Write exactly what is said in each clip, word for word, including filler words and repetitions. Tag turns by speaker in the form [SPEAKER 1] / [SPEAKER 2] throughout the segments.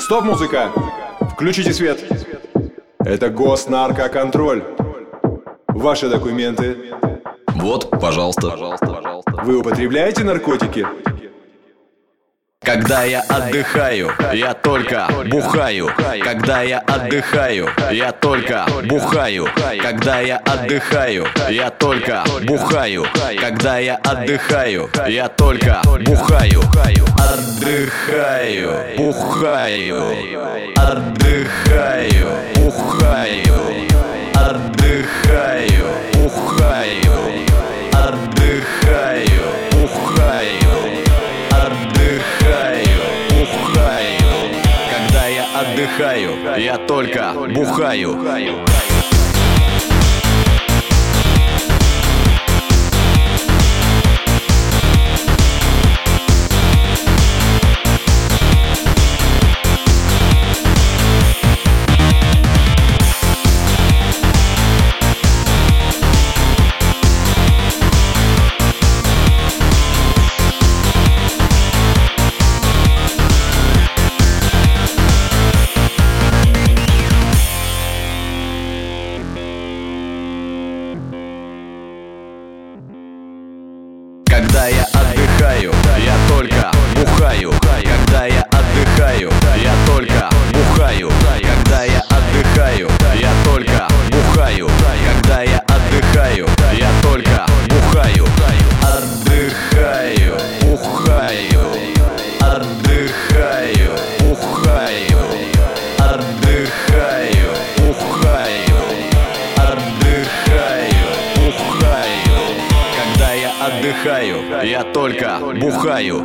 [SPEAKER 1] Стоп, музыка! Включите свет! Это госнаркоконтроль. Ваши документы.
[SPEAKER 2] Вот, пожалуйста.
[SPEAKER 1] Вы употребляете наркотики?
[SPEAKER 2] Когда я отдыхаю, я только бухаю. Когда я отдыхаю, я только бухаю. Когда я отдыхаю, я только бухаю. Когда я отдыхаю, я только бухаю. Отдыхаю, бухаю. Отдыхаю, бухаю. Отдыхаю, бухаю. Отдыхаю, бухаю. Отдыхаю, бухаю. Когда я отдыхаю, я только бухаю. Когда я отдыхаю, я только бухаю. Когда я отдыхаю, я только бухаю. Когда я отдыхаю, я только бухаю. Когда я отдыхаю, я только бухаю. Отдыхаю, бухаю. Отдыхаю, бухаю. Отдыхаю, бухаю. Отдыхаю, бухаю. Когда я отдыхаю, я только бухаю.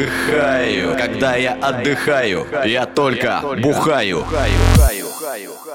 [SPEAKER 2] Отдыхаю. Когда я отдыхаю, я только бухаю.